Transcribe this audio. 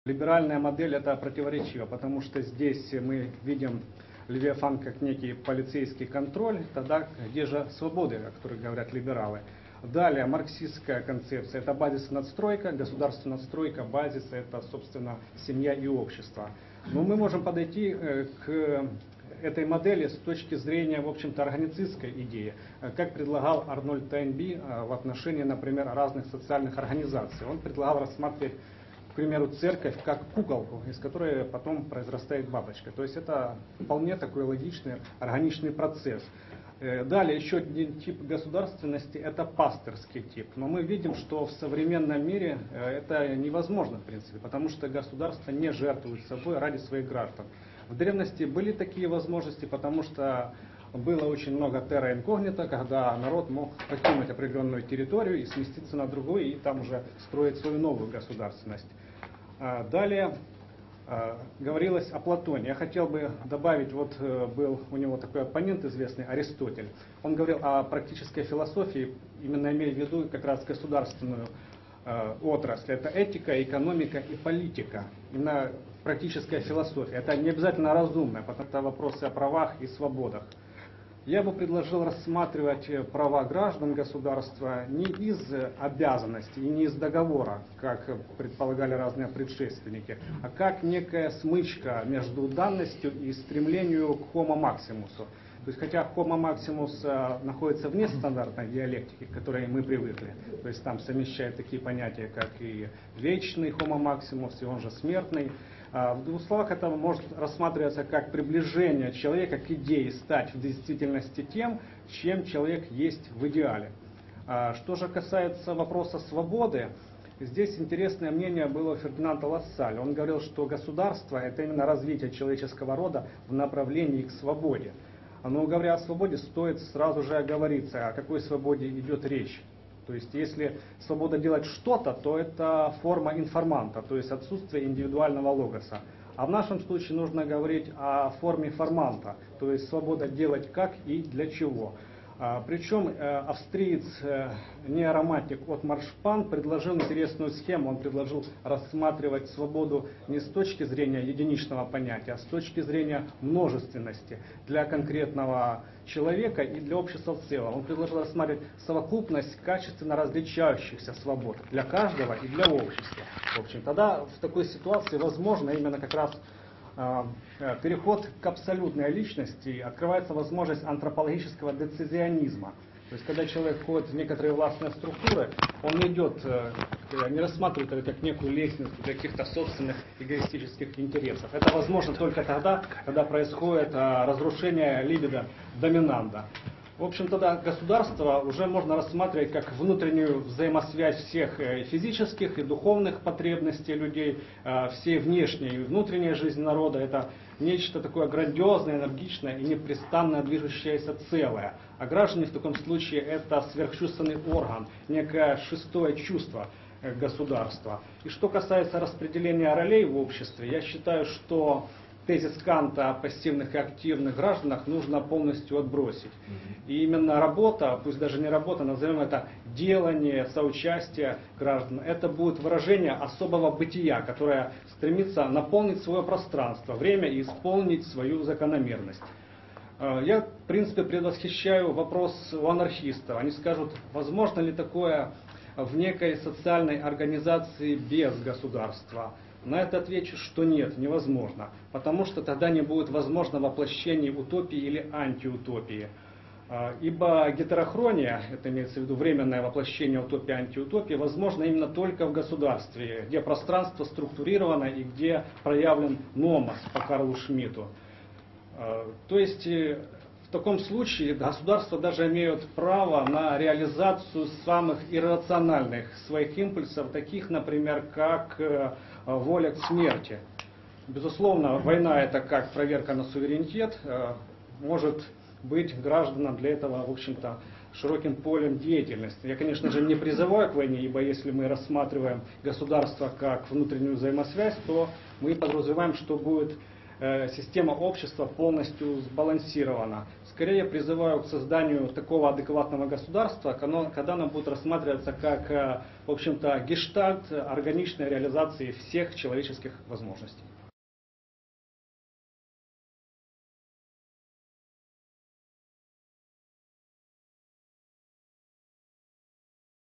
Либеральная модель это противоречиво, потому что здесь мы видим Левиафан как некий полицейский контроль, тогда где же свободы, о которых говорят либералы. Далее марксистская концепция это базис и надстройка, государственная надстройка, базис это собственно семья и общество. Но мы можем подойти к этой модели с точки зрения, в общем-то, органицистской идеи, как предлагал Арнольд Тойнби в отношении, например, разных социальных организаций. Он предлагал рассматривать, к примеру, церковь как куколку, из которой потом произрастает бабочка. То есть это вполне такой логичный, органичный процесс. Далее еще один тип государственности это пастырский тип. Но мы видим, что в современном мире это невозможно в принципе, потому что государство не жертвует собой ради своих граждан. В древности были такие возможности, потому что было очень много терра инкогнито, когда народ мог покинуть определенную территорию и сместиться на другую, и там уже строить свою новую государственность. Далее говорилось о Платоне. Я хотел бы добавить, вот был у него такой оппонент известный, Аристотель. Он говорил о практической философии, именно имея в виду как раз государственную отрасль. Это этика, экономика и политика. Именно практическая философия. Это не обязательно разумная, потому что это вопросы о правах и свободах. Я бы предложил рассматривать права граждан государства не из обязанностей и не из договора, как предполагали разные предшественники, а как некая смычка между данностью и стремлением к homo maximus. То есть, хотя homo maximus находится вне стандартной диалектики, к которой мы привыкли, то есть там совмещают такие понятия, как и вечный homo maximus, и он же смертный. В двух словах это может рассматриваться как приближение человека к идее стать в действительности тем, чем человек есть в идеале. Что же касается вопроса свободы, здесь интересное мнение было у Фердинанда Лассаля. Он говорил, что государство это именно развитие человеческого рода в направлении к свободе. Но говоря о свободе, стоит сразу же оговориться, о какой свободе идет речь. То есть, если свобода делать что-то, то это форма информанта, то есть отсутствие индивидуального логоса. А в нашем случае нужно говорить о форме форманта, то есть свобода делать как и для чего. Причем австриец, неоромантик Отмар Шпан предложил интересную схему. Он предложил рассматривать свободу не с точки зрения единичного понятия, а с точки зрения множественности для конкретного человека и для общества в целом. Он предложил рассматривать совокупность качественно различающихся свобод для каждого и для общества. В общем, тогда в такой ситуации возможно именно как раз переход к абсолютной личности, открывается возможность антропологического децизионизма. То есть, когда человек входит в некоторые властные структуры, он не рассматривает это как некую лестницу для каких-то собственных эгоистических интересов. Это возможно только тогда, когда происходит разрушение либидо доминанта. В общем, тогда государство уже можно рассматривать как внутреннюю взаимосвязь всех физических и духовных потребностей людей, всей внешней и внутренней жизни народа. Это нечто такое грандиозное, энергичное и непрестанно движущееся целое. А граждане в таком случае это сверхчувственный орган, некое шестое чувство государства. И что касается распределения ролей в обществе, я считаю, что тезис Канта о пассивных и активных гражданах нужно полностью отбросить. И именно работа, пусть даже не работа, назовем это делание, соучастие граждан, это будет выражение особого бытия, которое стремится наполнить свое пространство, время и исполнить свою закономерность. Я, в принципе, предвосхищаю вопрос у анархистов. Они скажут, возможно ли такое в некой социальной организации без государства? На это отвечу, что нет, невозможно, потому что тогда не будет возможно воплощение утопии или антиутопии. Ибо гетерохрония, это имеется в виду временное воплощение утопии и антиутопии, возможно именно только в государстве, где пространство структурировано и где проявлен номос по Карлу Шмидту. То есть в таком случае государства даже имеют право на реализацию самых иррациональных своих импульсов, таких, например, как воля к смерти. Безусловно, война это как проверка на суверенитет, может быть гражданам для этого, в общем-то, широким полем деятельности. Я, конечно же, не призываю к войне, ибо если мы рассматриваем государство как внутреннюю взаимосвязь, то мы подразумеваем, что будет система общества полностью сбалансирована. Скорее призываю к созданию такого адекватного государства, когда оно будет рассматриваться как, в общем-то, гештальт органичной реализации всех человеческих возможностей.